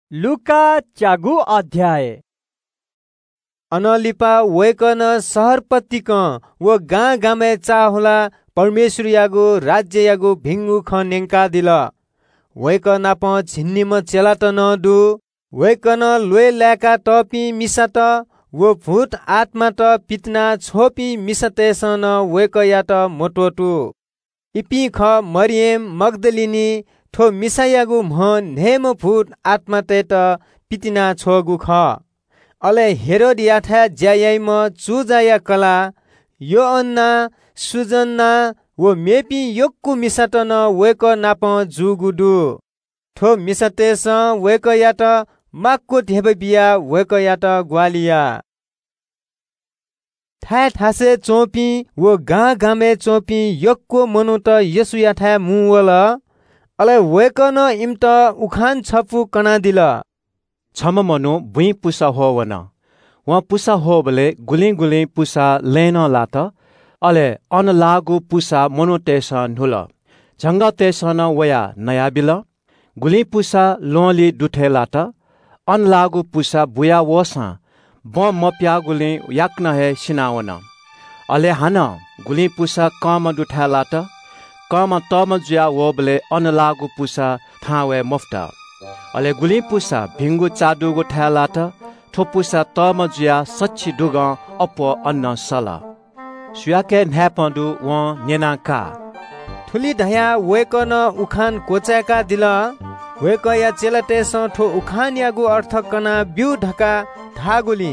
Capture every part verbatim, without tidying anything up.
लुका चागु अध्याय अनलिपा वैकन सहरपतिक व गाँ गामे चाहुला परमेश्वर यागो राज्य यागो भिंगु ख नेंका दिल वैकन आप छिन्निम चेला त नदु वैकन लोय ल्याका टपी मिसात वो भूत आत्मा त पितना छोपी मिसतेसन वैक यात मोटोटु इपी ख मरियम मगदलिनी थो मिसायागु म्ह नेम भूत आत्मा तेत पितिना छोगु ख अले हेरोद याथा ज्यायाइम चुजाया कला यो अन्ना सुजन्ना वो मेपी योक्कु मिसातन वेक नाप जुगुडु थो मिसातेस वेक यात माक्को ढेबे बिया वेक यात ग्वालिया थाय थासे चोपी वो गाँ गामे चोपी योक्को मनु त यसु याथा मुवल अले वेकन इम्त उखान छपु कना दिल छम मनो बुई पुसा हो वन वहाँ पुसा हो बले गुली गुली पुसा लेन लात अले अन लागु पुसा मनो तेसन ढुल झंगा तेसन वया नया बिल गुली पुसा लोली दुठे लात अन लागु पुसा बुया वसा ब मप्या गुली याक्न है सिनावन अले हान गुली पुसा कम दुठा लात कम तम जुया वो बले अन लागु पुसा थावे मुफ्ता अले गुली पुसा भिंगु चादु गोठा लात थो पुसा तम जुया सच्ची दुग अप अन्न सला सुयाके न्यापदु व नेनाका थुली धया वेकन उखान कोचाका दिल वेक या चेलटेस थो उखान यागु अर्थ कना बिउ ढका धागुली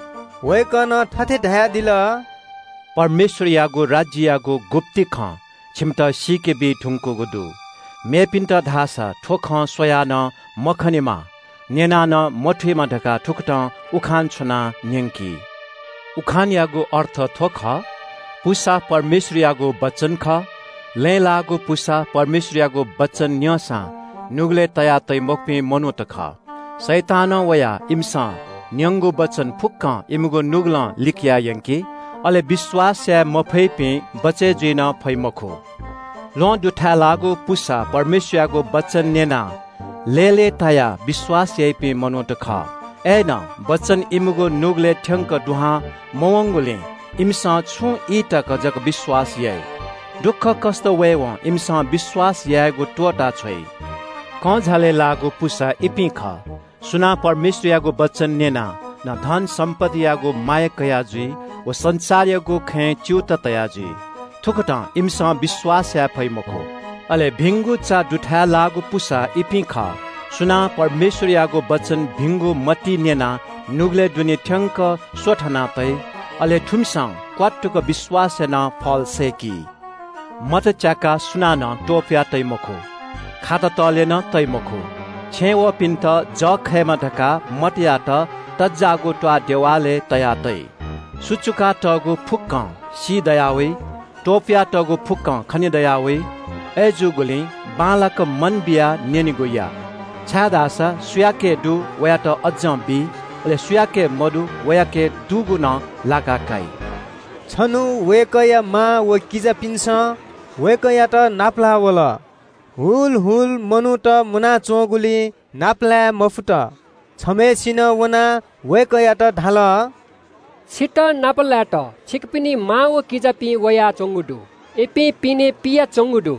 वेकन थथे धया दिल परमेश्वर यागु राज्य यागु गुप्ति ख छिमता सीके बी ठुंको गुदु मेपिन्त धासा ठोख सोया न मखनीमा नेना न मठुमा ढका ठुकट उखान छना न्यंकी उखान यागु अर्थ थोख पुसा परमेश्वर यागु वचन ख ले लागु पुसा परमेश्वर यागु वचन न्यसा नुगले तया तै मोक्पि मनु त ख शैतान वया इमसा न्यंगु वचन फुक्क इमगु नुगल लिखिया यंकी अले विश्वास या मफैपि बचे जिन फैमखो लो दुठा लागु पुसा परमेश्वर यागु वचन नेना लेले ताया विश्वास यैपि मनोट ख एन वचन इमगु नुगले ठ्यंक दुहा मवंगुले इमसा छु इटक जग विश्वास यै दुख कष्ट वेव इमसा विश्वास यागु टोटा छै क झाले लागु पुसा इपि ख सुना परमेश्वर यागु वचन नेना न धन सम्पत्ति यागु माया कयाजी व संसार यागु खे च्युत तयाजी थुकटा इमसा विश्वास या फैमखो अले भिंगु चा दुठा लागु पुसा इपि ख सुना परमेश्वर यागु वचन भिंगु मती नेना नुगले दुनि ठ्यंक सोठना तै अले ठुमसा क्वाटुक विश्वास न फल सेकी मत चाका सुना न टोप्या तै मखो खाता तले न तै मखो छे व पिन्त ज खेमा ढका मटिया त तज्जागु ट्वा देवाले तया तै सुचुका टगु फुक्क सी दयावे टोपिया टगु फुक्क खनि दयावे एजुगुली बालक मन बिया नेनि गोया छादासा सुयाके दु वयात अज्जम बी ले सुयाके मधु वयाके दुगु न लाका काई छनु वेकया मा व किजा पिन्स वेकया त नाप्ला वला हुल हुल मनु त मुना चोगुली नाप्ला मफुट छमे छिन वना वेकया त ढाल छिट नापलाट छिकपिनी मा व किजापि वया चंगुडु एपि पिने पिया चंगुडु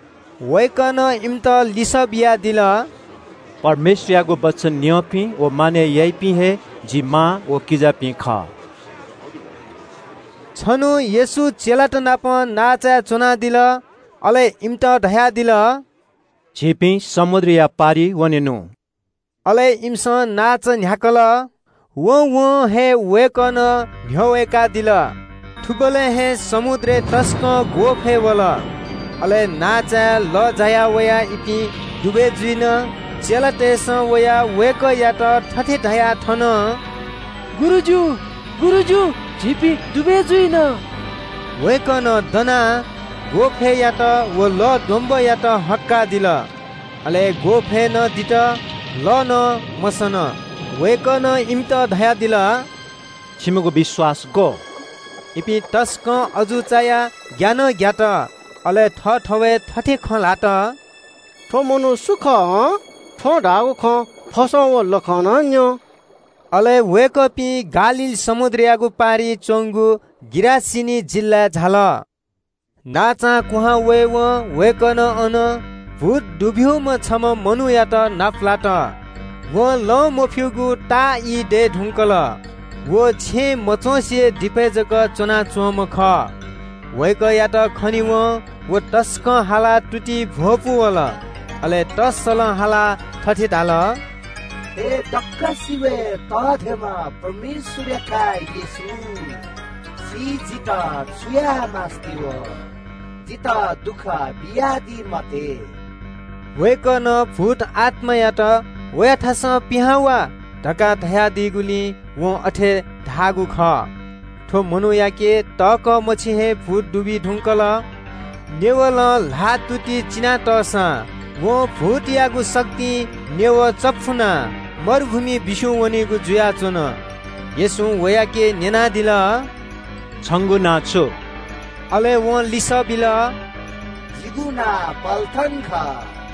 वेकन इम्त लिसबिया दिल परमेश्वर यागु वचन न्यपि व माने यैपि हे जी मा व किजापि ख छनु येसु चेलाट नाप नाचा चुना दिल अले इम्त ढया दिल छिपि समुद्र या पारी वनेनु अले इम्स नाच न्याकल वो वो हे वेकन भ्योवेका दिल थुबले हे समुद्रे तस्क गोफे वला अले नाचा ल जाया वया इपि दुबे जुइन चेलाटेस वया वेक यात थथे धया थन गुरुजु गुरुजु झिपी दुबे जुइन वेकन दना गोफे यात वो ल दोम्ब यात हक्का दिल अले गोफे न दित ल न मसन वेकन इम्त धया दिल छिमगु विश्वास गो इपि तस्क अजुचाया ज्ञान ज्ञात अले थ ठवे थथे खलात थो मनु सुख थो डागु ख फसव लखन न्यो अले वेकपी गालिल समुद्रयागु पारी चोंगु गिरासिनी जिल्ला झाल नाचा कुहा वे व वेकन अन भूत डुब्यो म छम मनु यात नाफ्लाट व ल मोफ्युगु ता इ दे ढुंकल वो छे मचोसे दिपेजक चना चोम ख वेक यात खनि व वो टस्क हाला टुटी भोपु वल अले टसल हाला ठठी डाल ए दक्कसिवे तथेमा परमेश्वरका येशू सी जिता सुया मास्तिव जिता दुख बियादी मते वेकन भूत आत्मयात वयाथास पिहावा ढका धया दिगुली वो अठे धागु ख ठो मनु याके तक मछि हे भूत डुबी ढुंकल नेवल लातुती चिना तसा वो भूत यागु शक्ति नेव चप्फुना मरुभूमि बिसु वनेगु जुया चोन यसु वयाके नेना दिल छंगु नाचो अले वो लिस बिल जिगुना पल्थन ख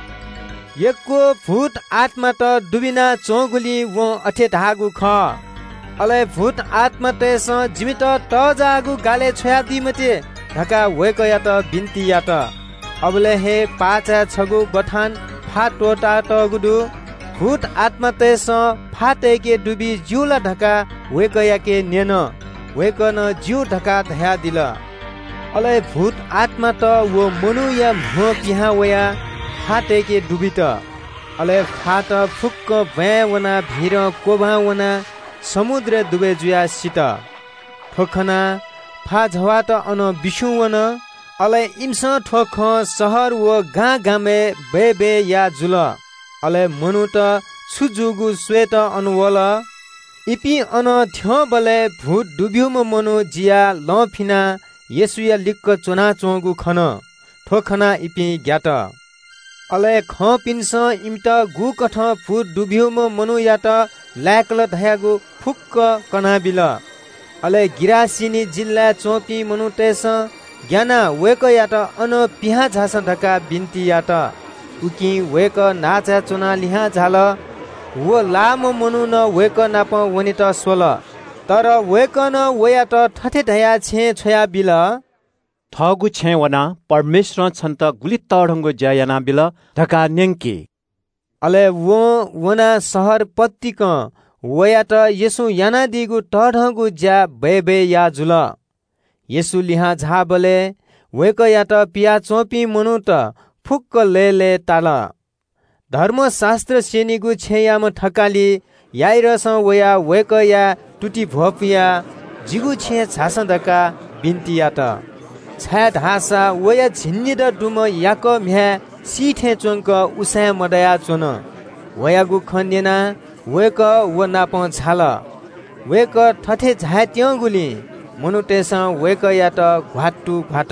यको भूत आत्मा त डुबिना चोगुली वो अठे धागु ख अले भूत आत्मा तेस जीवित त जागु गाले छोया दिमते ढका वेक यात बिन्ती यात अबले हे पाचा छगु बठान फाटोटा त गुडु भूत आत्मा तेस फाटे के डुबी जुला ढका वेक याके नेन वेक न जिउ ढका धया दिल अले भूत आत्मा त वो मनु या म पिहा वया फाटे के डुबित अले फाट फुक्क भया वना भिर कोभा वना समुद्र दुबे जुया सित ठोखना फा झवा त अन बिसु वन अले इम्स ठोख सहर व गा गामे बे बे या जुल अले मनु त छुजुगु श्वेत अनुवल इपि अन थ्यो बले भूत डुब्यो म मनु जिया लफिना येसुया लिक्क चोना चोगु खन ठोखना इपि ज्ञात अले ख पिन्स इमत गु कठ भूत डुब्यो म मनु यात लाकल धयागु फुक्क कनाबिल अले गिरासिनी जिल्ला चोपी मनु तेस ज्ञाना वेक यात अन पिहा झास ढका बिन्ती यात उकि वेक नाचा चुना लिहा झाल वो लाम मनु न वेक नाप वनित सोल तर वेक न वयात ठठे धया छे छोया बिल थगु छे वना परमेश्वर छन्त गुली तढंगु जयाना बिल ढका नेंकी अले वो वना सहर पत्तिक वयात यसु याना दिगु तढंगु ज्या बे बे या जुल यसु लिहा झाबले वेक यात पिया चोपी मनु त फुक्क ले ले ताल धर्मशास्त्र सेनिगु छेयाम ठकाली याइरस वया वेक या टुटी भोपिया जिगु छे छासदका बिन्ती यात छाया ढासा वया झिन्निद डुम याक म्या सीठे चोंक उसा मदया चोन वयागु खन्यना वेक व नाप झाल वेक ठठे झात्य गुली मनुतेस वेक यात घाटु घाट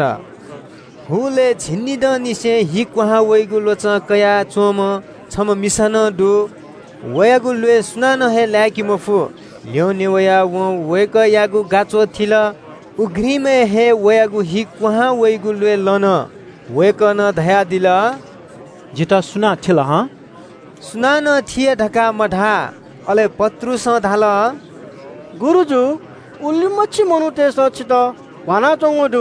हुले झिन्निद निसे हि क्वाहा वैगु लोच कया चोम छम मिसन दु वयागु लुए सुनान हे लाकी मफु ल्योने वया व वेक यागु गाचो थिल उग्रीमे हे वयागु हि क्वाहा वैगु लुए लन वेक न धया दिल जिता सुना थिल ह सुना न थिए ढका मढा अले पत्रुस धाल गुरुजु उल्लिमछि मनुते सचित वाना चोंगदु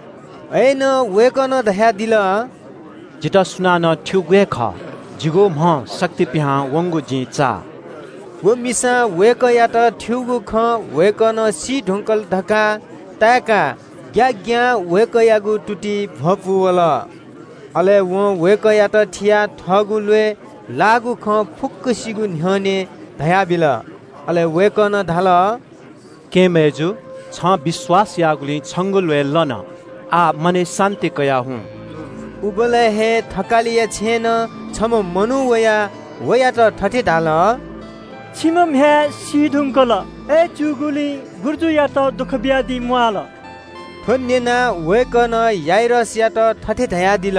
ऐन वेक न धया दिल जिता सुना न थ्युगे ख जिगो म शक्ति पिहा वंगु जी चा वो मिसा वेक यात थ्युगु ख वेक न सी ढुंकल ढका ताका ग्या ग्या वेक यागु टुटी भपु वल अले वो वेक यात थिया ठगु लुए लागु ख फुक्क सिगु न्हने धया बिल अले वेक न धाल के मेजु छ विश्वास यागुली छंगु लुए लन आ मने शान्ति कया हूं उबले हे थकालिया छेन छम मनु वया वया त ठठे डाल छिमम हे सिढुंकल ए चुगुली गुर्जु या त दुख ब्यादि मुआल फन्नेना वेकन याइरस या त ठठे धया दिल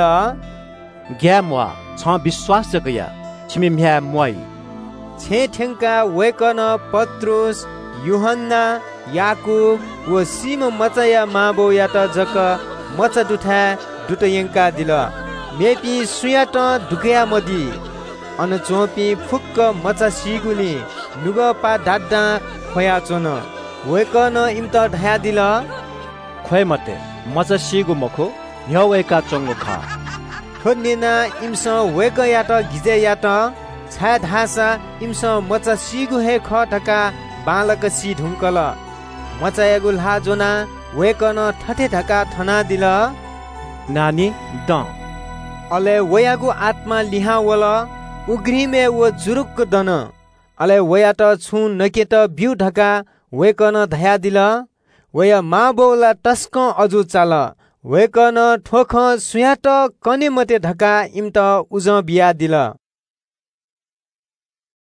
ग्यामवा छ विश्वास जगया छिमि म्या मुई छे ठेंका वेकन पत्रुस युहन्ना याकूब व सिम मचया माबो या त जक मच दुठा दुटयंका दिल मेपी सुया त दुकया मदी अन चोपी फुक्क मचा सिगुली नुग पा डाड्डा खोया चोन वेक न इम्त ढया दिल खोय मते मचा सिगु मखो न्यवेका चंगु खा थोनेना इम्स वेक यात गिजे यात छा धासा इम्स मचा सिगु हे ख ठका बालक सि ढुङ्कल मचायागु ला जोना वेक न ठथे ठका थना दिल नानी द अले वयागु आत्मा लिहा वल उग्रीमे व जुरुक्क दन अले वया त छु नके त बिउ ढका वेकन धया दिल वया मा बौला टस्क अजु चाल वेकन ठोख सुया त कने मते ढका इम त उज बिया दिल।